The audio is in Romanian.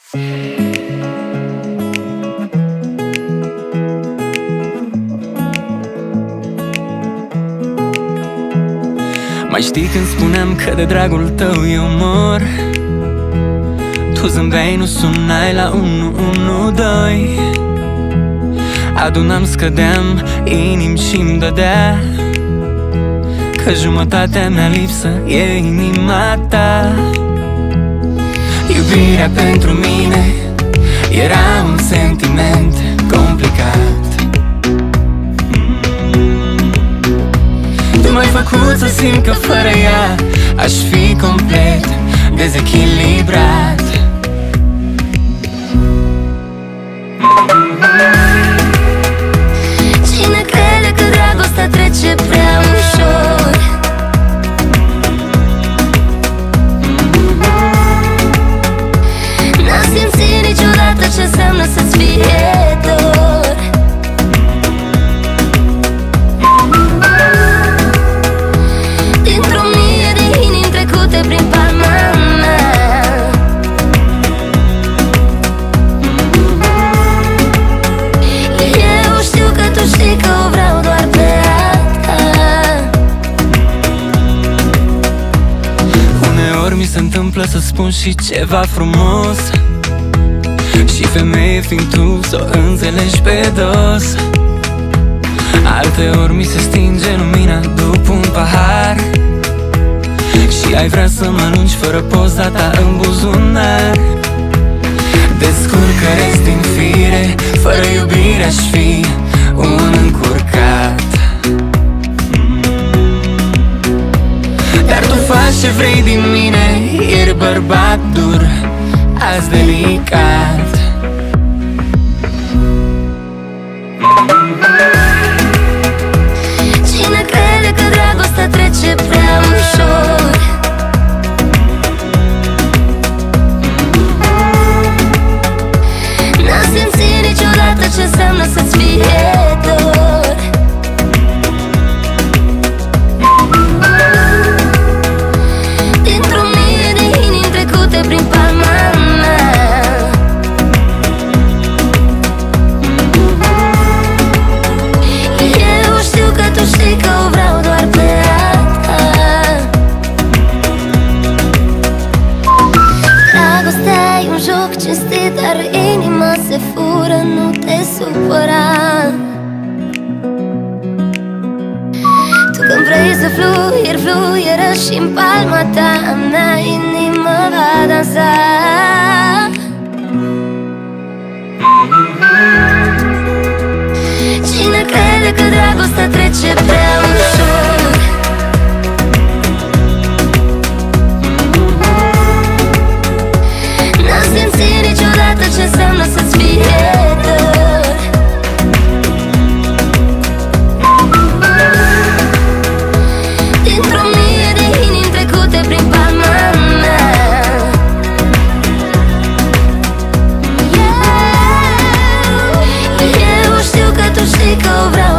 Mai știi când spuneam că de dragul tău eu mor? Tu zâmbeai, nu sunai la 112. Adunam, scădeam, inimi și-mi dădea că jumătatea mea lipsă e inima ta. Iubirea pentru mine era un sentiment complicat. Tu m-ai făcut să simt că fără ea aș fi complet dezechilibrat. Cine crede că dragostea trece prea ușor? N-a simțit niciodată ce înseamnă să-ți fie dor. Dintr-o mie de inimi trecute prin palma mea, eu știu că tu știi că o vreau doar pe a ta. Uneori mi se întâmplă să spun și ceva frumos, și femeie fiind tu, s-o înțelegi pe dos. Alteori mi se stinge lumina după un pahar și ai vrea să mă alungi fără poza ta în buzunar. Descurcă-ți din fire, fără iubire aș fi un încurcat. Dar tu faci ce vrei din mine, ești bărbat dur, azi delicat. Cine crede că dragostea trece prea ușor? N-a simțit niciodată ce înseamnă să-ți fie dor. Dintr-o mie de inimi trecute prin palma mea, eu știu că tu știi că o vreau doar pe a ta. Dragostea e un joc cinstit, dar inima se fură, nu te supăra. Tu când vrei să fluieri, fluieră și-n palma ta mea inimă va dansa. Cine crede că dragostea trece prea ușor? N-a simțit niciodată ce înseamnă să-ți fie dor. Dintr-o mie de inimi trecute prin palma mea, eu știu că tu știi că o vreau